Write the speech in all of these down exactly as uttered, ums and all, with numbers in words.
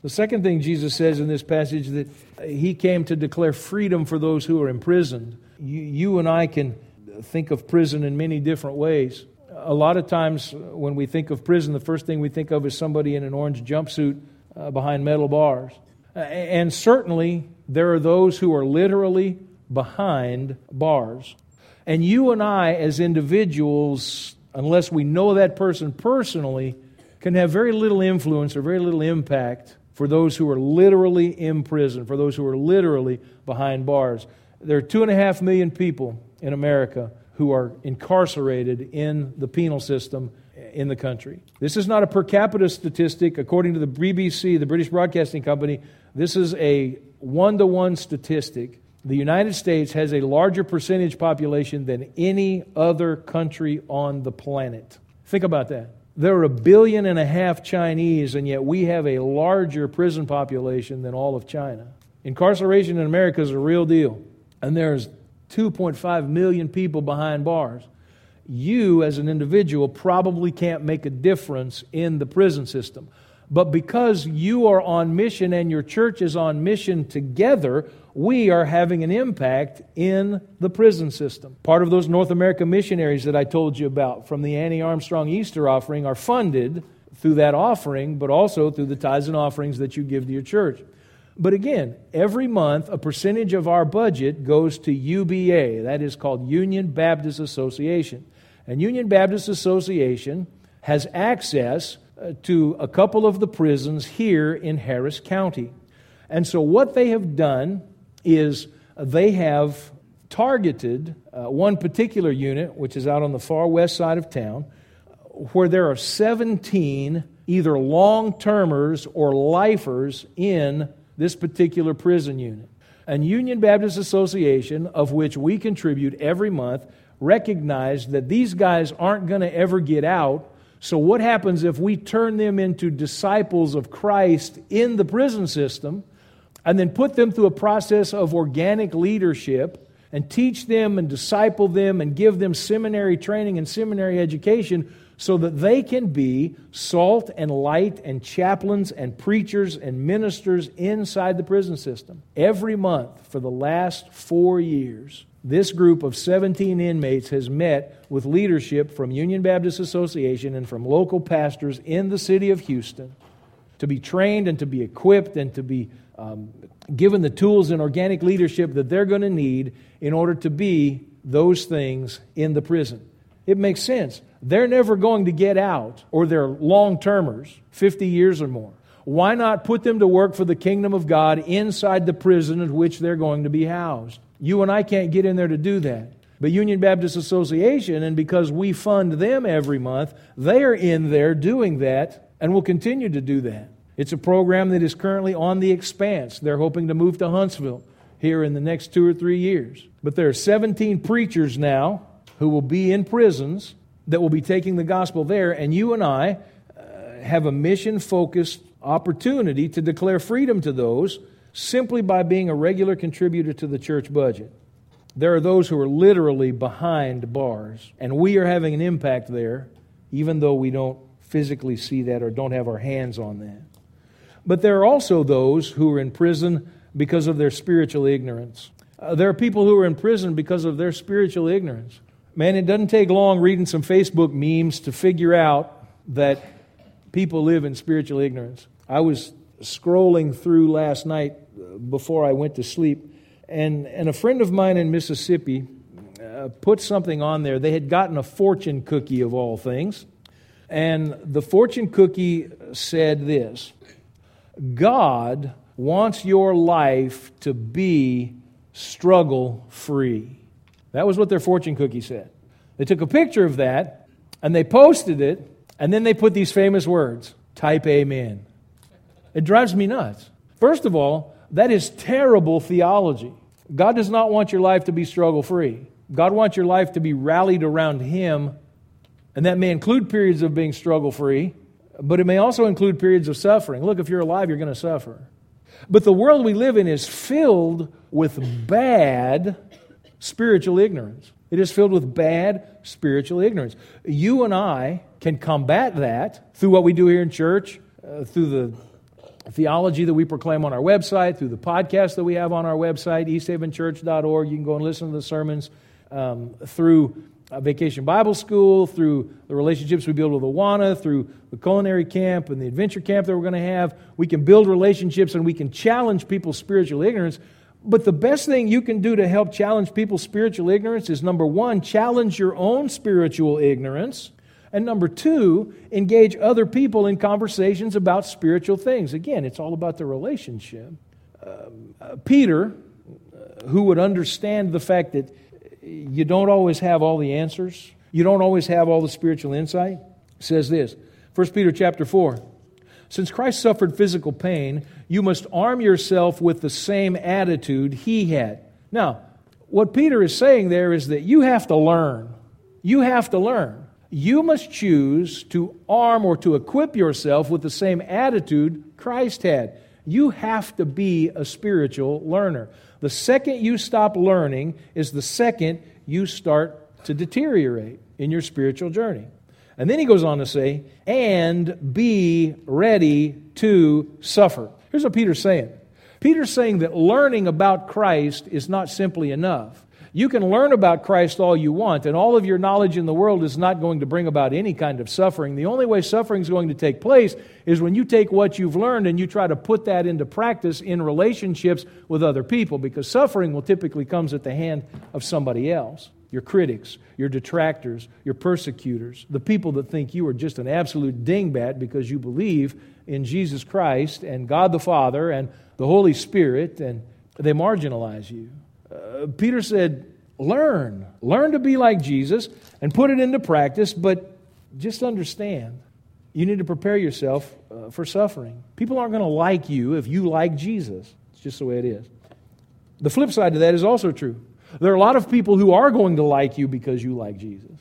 The second thing Jesus says in this passage, that He came to declare freedom for those who are imprisoned. You, you and I can think of prison in many different ways. A lot of times when we think of prison, the first thing we think of is somebody in an orange jumpsuit uh, behind metal bars. And certainly there are those who are literally behind bars. And you and I as individuals, unless we know that person personally, can have very little influence or very little impact for those who are literally in prison, for those who are literally behind bars. There are two and a half million people in America who are incarcerated in the penal system in the country. This is not a per capita statistic. According to the B B C, the British Broadcasting Company, this is a one-to-one statistic. The United States has a larger percentage population than any other country on the planet. Think about that. There are a billion and a half Chinese, and yet we have a larger prison population than all of China. Incarceration in America is a real deal, and there's two point five million people behind bars. You, as an individual, probably can't make a difference in the prison system. But because you are on mission and your church is on mission together, we are having an impact in the prison system. Part of those North America missionaries that I told you about from the Annie Armstrong Easter offering are funded through that offering, but also through the tithes and offerings that you give to your church. But again, every month a percentage of our budget goes to U B A. That is called Union Baptist Association. And Union Baptist Association has access to a couple of the prisons here in Harris County. And so what they have done is they have targeted uh, one particular unit, which is out on the far west side of town, where there are seventeen either long-termers or lifers in this particular prison unit. And Union Baptist Association, of which we contribute every month, recognized that these guys aren't going to ever get out. So what happens if we turn them into disciples of Christ in the prison system and then put them through a process of organic leadership and teach them and disciple them and give them seminary training and seminary education so that they can be salt and light and chaplains and preachers and ministers inside the prison system? Every month for the last four years, this group of seventeen inmates has met with leadership from Union Baptist Association and from local pastors in the city of Houston to be trained and to be equipped and to be um, given the tools and organic leadership that they're going to need in order to be those things in the prison. It makes sense. They're never going to get out, or they're long-termers, fifty years or more. Why not put them to work for the kingdom of God inside the prison in which they're going to be housed? You and I can't get in there to do that. But Union Baptist Association, and because we fund them every month, they are in there doing that and will continue to do that. It's a program that is currently on the expanse. They're hoping to move to Huntsville here in the next two or three years. But there are seventeen preachers now who will be in prisons that will be taking the gospel there, and you and I uh, have a mission-focused opportunity to declare freedom to those simply by being a regular contributor to the church budget. There are those who are literally behind bars, and we are having an impact there, even though we don't physically see that or don't have our hands on that. But there are also those who are in prison because of their spiritual ignorance. Uh, there are people who are in prison because of their spiritual ignorance. Man, it doesn't take long reading some Facebook memes to figure out that people live in spiritual ignorance. I was scrolling through last night before I went to sleep, and, and a friend of mine in Mississippi uh, put something on there. They had gotten a fortune cookie of all things, and the fortune cookie said this: God wants your life to be struggle-free. That was what their fortune cookie said. They took a picture of that, and they posted it, and then they put these famous words, type amen. It drives me nuts. First of all, that is terrible theology. God does not want your life to be struggle-free. God wants your life to be rallied around Him, and that may include periods of being struggle-free, but it may also include periods of suffering. Look, if you're alive, you're going to suffer. But the world we live in is filled with bad spiritual ignorance. It is filled with bad spiritual ignorance. You and I can combat that through what we do here in church, uh, through the theology that we proclaim on our website, through the podcast that we have on our website, east haven church dot org. You can go and listen to the sermons um, through uh, Vacation Bible School, through the relationships we build with Awana, through the culinary camp and the adventure camp that we're going to have. We can build relationships and we can challenge people's spiritual ignorance. But the best thing you can do to help challenge people's spiritual ignorance is, number one, challenge your own spiritual ignorance. And number two, engage other people in conversations about spiritual things. Again, it's all about the relationship. Um, uh, Peter, uh, who would understand the fact that you don't always have all the answers, you don't always have all the spiritual insight, says this, First Peter chapter four, since Christ suffered physical pain, you must arm yourself with the same attitude He had. Now, what Peter is saying there is that you have to learn. You have to learn. You must choose to arm or to equip yourself with the same attitude Christ had. You have to be a spiritual learner. The second you stop learning is the second you start to deteriorate in your spiritual journey. And then he goes on to say, and be ready to suffer. Here's what Peter's saying. Peter's saying that learning about Christ is not simply enough. You can learn about Christ all you want, and all of your knowledge in the world is not going to bring about any kind of suffering. The only way suffering is going to take place is when you take what you've learned and you try to put that into practice in relationships with other people, because suffering will typically comes at the hand of somebody else. Your critics, your detractors, your persecutors, the people that think you are just an absolute dingbat because you believe in Jesus Christ and God the Father and the Holy Spirit, and they marginalize you. Uh, Peter said, learn. Learn to be like Jesus and put it into practice, but just understand, you need to prepare yourself uh, for suffering. People aren't going to like you if you like Jesus. It's just the way it is. The flip side to that is also true. There are a lot of people who are going to like you because you like Jesus.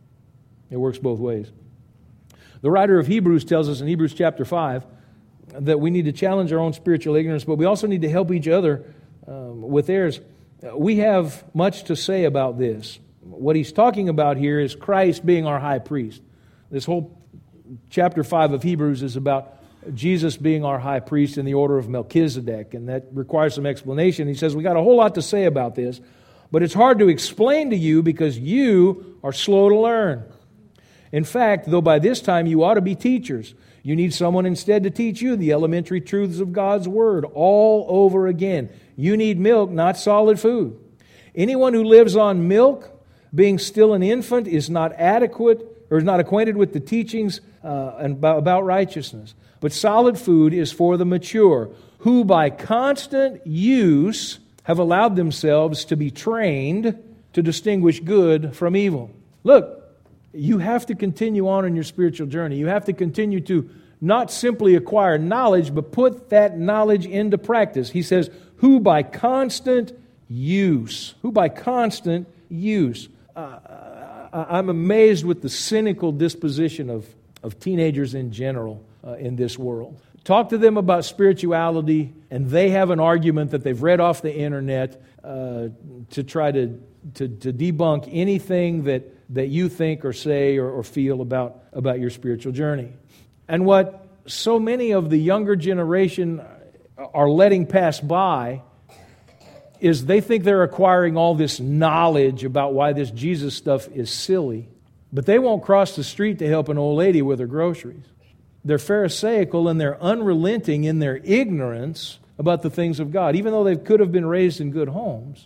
It works both ways. The writer of Hebrews tells us in Hebrews chapter five that we need to challenge our own spiritual ignorance, but we also need to help each other um, with theirs. We have much to say about this. What he's talking about here is Christ being our high priest. This whole chapter five of Hebrews is about Jesus being our high priest in the order of Melchizedek, and that requires some explanation. He says we got a whole lot to say about this, but it's hard to explain to you because you are slow to learn. In fact, though by this time you ought to be teachers, you need someone instead to teach you the elementary truths of God's Word all over again. You need milk, not solid food. Anyone who lives on milk, being still an infant, is not adequate or is not acquainted with the teachings uh, about righteousness. But solid food is for the mature, who by constant use have allowed themselves to be trained to distinguish good from evil. Look, you have to continue on in your spiritual journey. You have to continue to not simply acquire knowledge, but put that knowledge into practice. He says, who by constant use, who by constant use. Uh, I'm amazed with the cynical disposition of, of teenagers in general uh, in this world. Talk to them about spirituality, and they have an argument that they've read off the internet uh, to try to, to, to debunk anything that, that you think or say or, or feel about, about your spiritual journey. And what so many of the younger generation are letting pass by is they think they're acquiring all this knowledge about why this Jesus stuff is silly, but they won't cross the street to help an old lady with her groceries. They're pharisaical and they're unrelenting in their ignorance about the things of God, even though they could have been raised in good homes.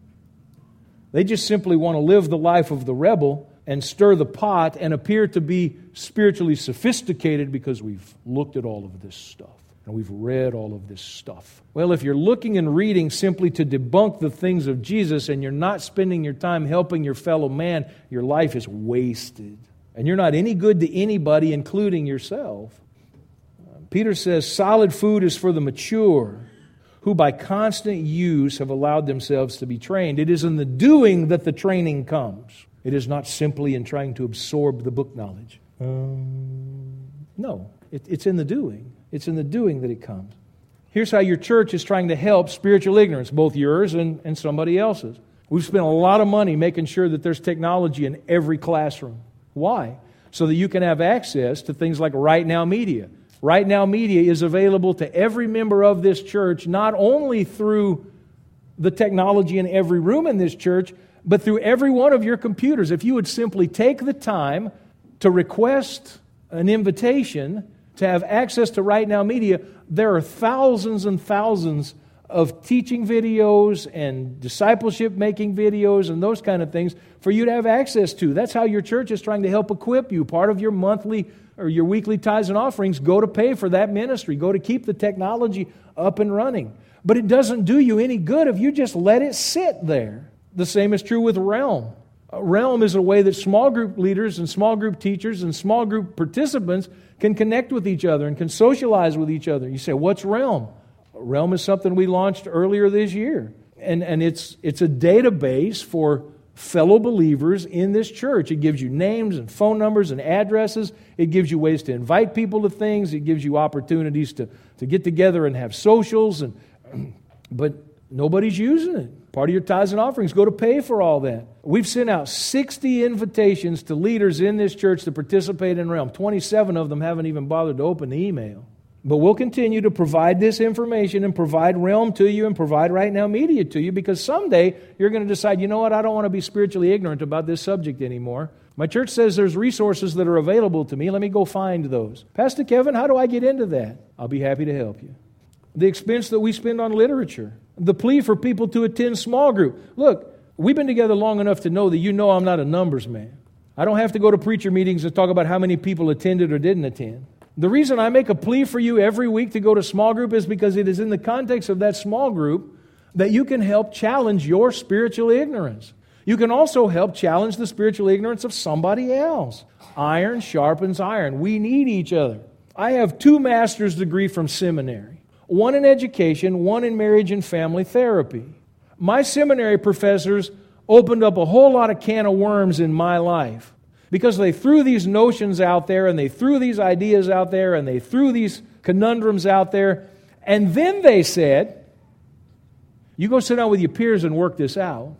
They just simply want to live the life of the rebel and stir the pot and appear to be spiritually sophisticated because we've looked at all of this stuff and we've read all of this stuff. Well, if you're looking and reading simply to debunk the things of Jesus and you're not spending your time helping your fellow man, your life is wasted. And you're not any good to anybody, including yourself. Peter says, solid food is for the mature, who by constant use have allowed themselves to be trained. It is in the doing that the training comes. It is not simply in trying to absorb the book knowledge. Um, no, it, it's in the doing. It's in the doing that it comes. Here's how your church is trying to help spiritual ignorance, both yours and, and somebody else's. We've spent a lot of money making sure that there's technology in every classroom. Why? So that you can have access to things like Right Now Media. Right Now Media is available to every member of this church, not only through the technology in every room in this church, but through every one of your computers. If you would simply take the time to request an invitation to have access to Right Now Media, there are thousands and thousands of teaching videos and discipleship-making videos and those kind of things for you to have access to. That's how your church is trying to help equip you. Part of your monthly or your weekly tithes and offerings go to pay for that ministry, go to keep the technology up and running. But it doesn't do you any good if you just let it sit there. The same is true with Realm. Realm is a way that small group leaders and small group teachers and small group participants can connect with each other and can socialize with each other. You say, what's Realm? Realm is something we launched earlier this year. And, and it's, it's a database for fellow believers in this church. It gives you names and phone numbers and addresses. It gives you ways to invite people to things. It gives you opportunities to, to get together and have socials. And but nobody's using it. Part of your tithes and offerings go to pay for all that. We've sent out sixty invitations to leaders in this church to participate in Realm. twenty-seven of them haven't even bothered to open the email. But we'll continue to provide this information and provide Realm to you and provide Right Now Media to you, because someday you're going to decide, you know what, I don't want to be spiritually ignorant about this subject anymore. My church says there's resources that are available to me. Let me go find those. Pastor Kevin, how do I get into that? I'll be happy to help you. The expense that we spend on literature. The plea for people to attend small group. Look, we've been together long enough to know that you know I'm not a numbers man. I don't have to go to preacher meetings and talk about how many people attended or didn't attend. The reason I make a plea for you every week to go to small group is because it is in the context of that small group that you can help challenge your spiritual ignorance. You can also help challenge the spiritual ignorance of somebody else. Iron sharpens iron. We need each other. I have two master's degrees from seminary. One in education, one in marriage and family therapy. My seminary professors opened up a whole lot of can of worms in my life because they threw these notions out there and they threw these ideas out there and they threw these conundrums out there. And then they said, you go sit down with your peers and work this out.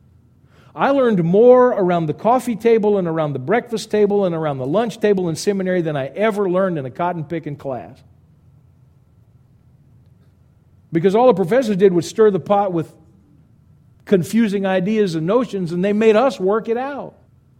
I learned more around the coffee table and around the breakfast table and around the lunch table in seminary than I ever learned in a cotton picking class. Because all the professors did was stir the pot with confusing ideas and notions, and they made us work it out.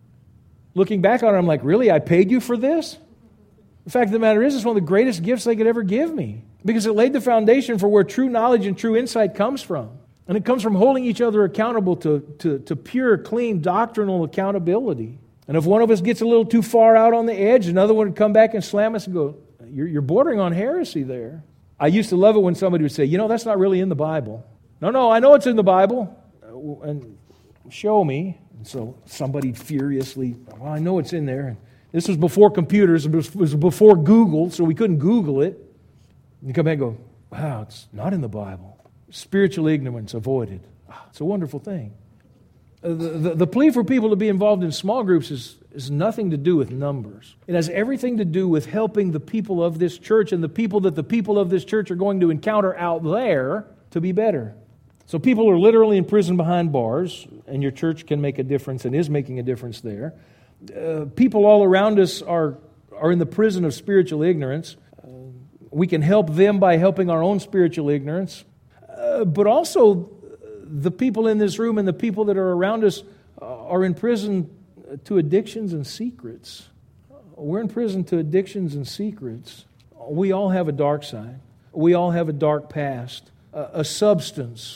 Looking back on it, I'm like, really? I paid you for this? The fact of the matter is, it's one of the greatest gifts they could ever give me, because it laid the foundation for where true knowledge and true insight comes from. And it comes from holding each other accountable to, to, to pure, clean, doctrinal accountability. And if one of us gets a little too far out on the edge, another one would come back and slam us and go, you're, you're bordering on heresy there. I used to love it when somebody would say, you know, that's not really in the Bible. No, no, I know it's in the Bible. And show me. And so somebody furiously, well, I know it's in there. And this was before computers. It was before Google, so we couldn't Google it. And you come back and go, wow, it's not in the Bible. Spiritual ignorance avoided. It's a wonderful thing. The, the, the plea for people to be involved in small groups is, is nothing to do with numbers. It has everything to do with helping the people of this church and the people that the people of this church are going to encounter out there to be better. So people are literally in prison behind bars, and your church can make a difference and is making a difference there. Uh, people all around us are, are in the prison of spiritual ignorance. Uh, we can help them by helping our own spiritual ignorance. Uh, but also, the people in this room and the people that are around us are in prison to addictions and secrets. We're in prison to addictions and secrets. We all have a dark side. We all have a dark past. Uh, a substance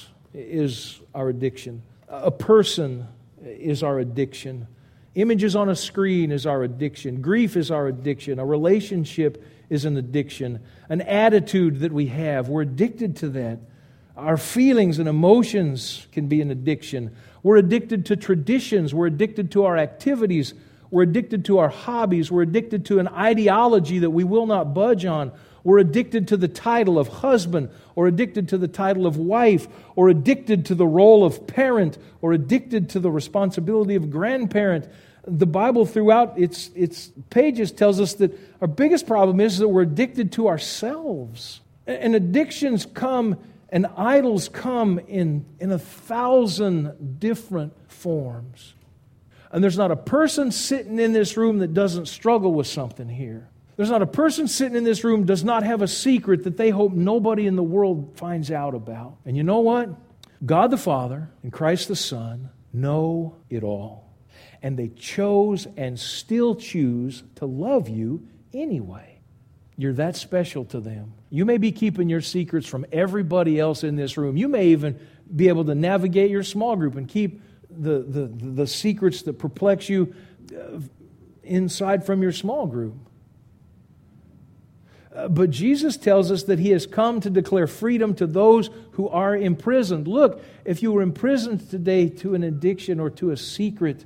is our addiction. A person is our addiction. Images on a screen is our addiction. Grief is our addiction. A relationship is an addiction. An attitude that we have, we're addicted to that. Our feelings and emotions can be an addiction. We're addicted to traditions. We're addicted to our activities. We're addicted to our hobbies. We're addicted to an ideology that we will not budge on. We're addicted to the title of husband, or addicted to the title of wife, or addicted to the role of parent, or addicted to the responsibility of grandparent. The Bible throughout its, its pages tells us that our biggest problem is that we're addicted to ourselves. And addictions come and idols come in, in a thousand different forms. And there's not a person sitting in this room that doesn't struggle with something here. There's not a person sitting in this room does not have a secret that they hope nobody in the world finds out about. And you know what? God the Father and Christ the Son know it all. And they chose and still choose to love you anyway. You're that special to them. You may be keeping your secrets from everybody else in this room. You may even be able to navigate your small group and keep the, the, the secrets that perplex you inside from your small group. But Jesus tells us that He has come to declare freedom to those who are imprisoned. Look, if you were imprisoned today to an addiction or to a secret,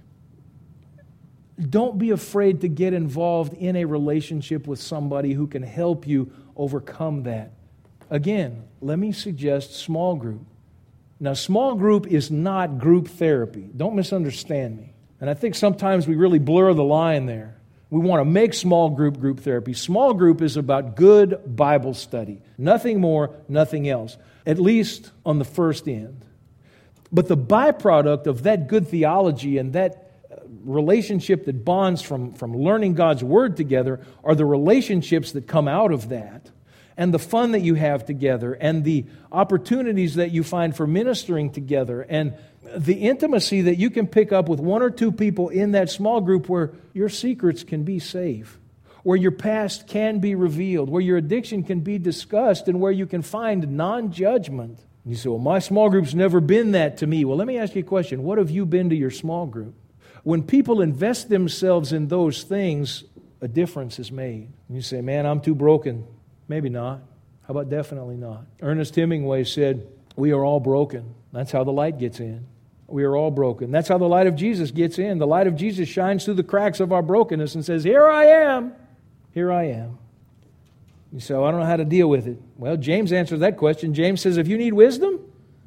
don't be afraid to get involved in a relationship with somebody who can help you overcome that. Again, let me suggest small group. Now, small group is not group therapy. Don't misunderstand me. And I think sometimes we really blur the line there. We want to make small group group therapy. Small group is about good Bible study. Nothing more, nothing else. At least on the first end. But the byproduct of that good theology and that relationship that bonds from, from learning God's Word together are the relationships that come out of that. And the fun that you have together. And the opportunities that you find for ministering together. And the intimacy that you can pick up with one or two people in that small group where your secrets can be safe, where your past can be revealed, where your addiction can be discussed, and where you can find non-judgment. You say, well, my small group's never been that to me. Well, let me ask you a question. What have you been to your small group? When people invest themselves in those things, a difference is made. You say, man, I'm too broken. Maybe not. How about definitely not? Ernest Hemingway said, we are all broken. That's how the light gets in. We are all broken. That's how the light of Jesus gets in. The light of Jesus shines through the cracks of our brokenness and says, here I am. Here I am. You say, oh, I don't know how to deal with it. Well, James answers that question. James says, if you need wisdom,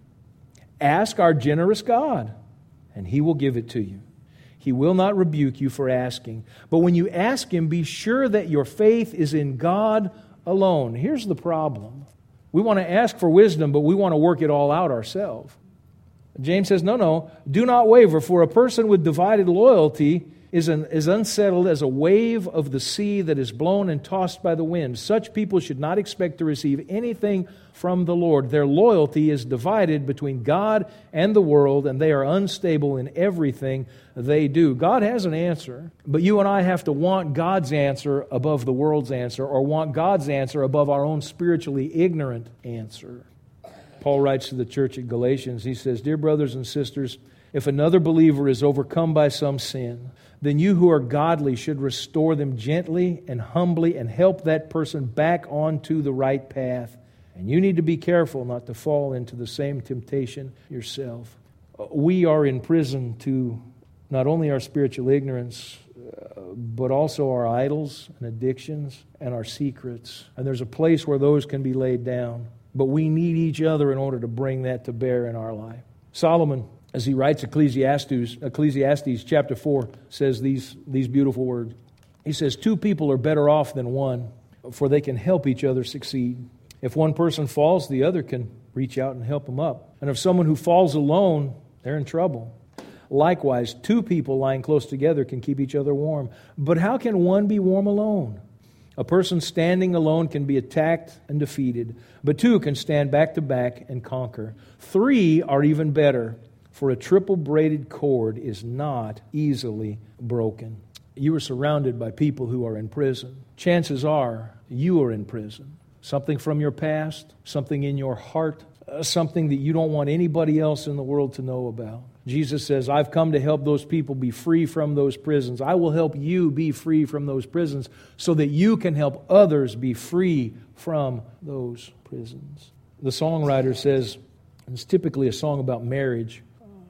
ask our generous God, and He will give it to you. He will not rebuke you for asking. But when you ask Him, be sure that your faith is in God alone. Here's the problem. We want to ask for wisdom, but we want to work it all out ourselves. James says, no, no, do not waver, for a person with divided loyalty is, an, is unsettled as a wave of the sea that is blown and tossed by the wind. Such people should not expect to receive anything from the Lord. Their loyalty is divided between God and the world, and they are unstable in everything they do. God has an answer, but you and I have to want God's answer above the world's answer, or want God's answer above our own spiritually ignorant answer. Paul writes to the church at Galatians, he says, dear brothers and sisters, if another believer is overcome by some sin, then you who are godly should restore them gently and humbly and help that person back onto the right path. And you need to be careful not to fall into the same temptation yourself. We are in prison to not only our spiritual ignorance, uh, but also our idols and addictions and our secrets. And there's a place where those can be laid down. But we need each other in order to bring that to bear in our life. Solomon, as he writes Ecclesiastes, Ecclesiastes chapter four, says these, these beautiful words. He says, two people are better off than one, for they can help each other succeed. If one person falls, the other can reach out and help him up. And if someone who falls alone, they're in trouble. Likewise, two people lying close together can keep each other warm. But how can one be warm alone? A person standing alone can be attacked and defeated, but two can stand back to back and conquer. Three are even better, for a triple braided cord is not easily broken. You are surrounded by people who are in prison. Chances are you are in prison. Something from your past, something in your heart, uh, something that you don't want anybody else in the world to know about. Jesus says, I've come to help those people be free from those prisons. I will help you be free from those prisons so that you can help others be free from those prisons. The songwriter says, and it's typically a song about marriage,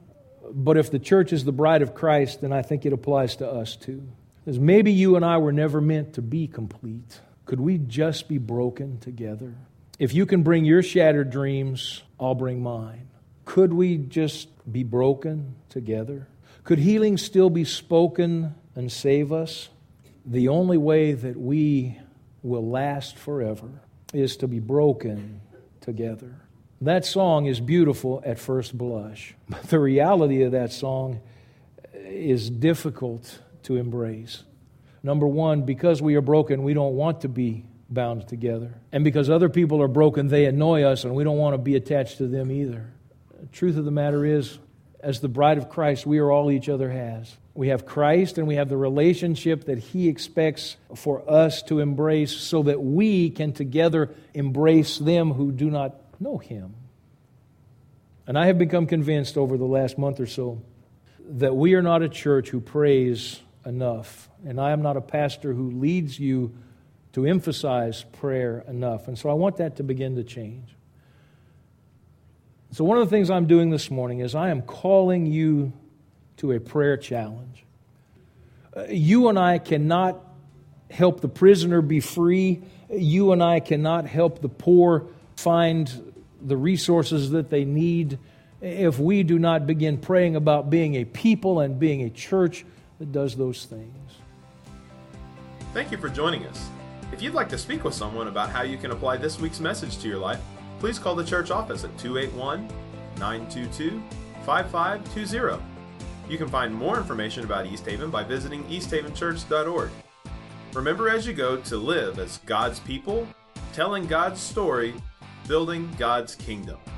but if the church is the bride of Christ, then I think it applies to us too. Because maybe you and I were never meant to be complete. Could we just be broken together? If you can bring your shattered dreams, I'll bring mine. Could we just be broken together? Could healing still be spoken and save us? The only way that we will last forever is to be broken together. That song is beautiful at first blush, but the reality of that song is difficult to embrace. Number one, because we are broken, we don't want to be bound together. And because other people are broken, they annoy us, and we don't want to be attached to them either. The truth of the matter is, as the bride of Christ, we are all each other has. We have Christ, and we have the relationship that He expects for us to embrace so that we can together embrace them who do not know Him. And I have become convinced over the last month or so that we are not a church who prays enough. And I am not a pastor who leads you to emphasize prayer enough. And so I want that to begin to change. So one of the things I'm doing this morning is I am calling you to a prayer challenge. Uh, you and I cannot help the prisoner be free. You and I cannot help the poor find the resources that they need if we do not begin praying about being a people and being a church that does those things. Thank you for joining us. If you'd like to speak with someone about how you can apply this week's message to your life, please call the church office at two eight one, nine two two, five five two zero. You can find more information about East Haven by visiting east haven church dot org. Remember as you go to live as God's people, telling God's story, building God's kingdom.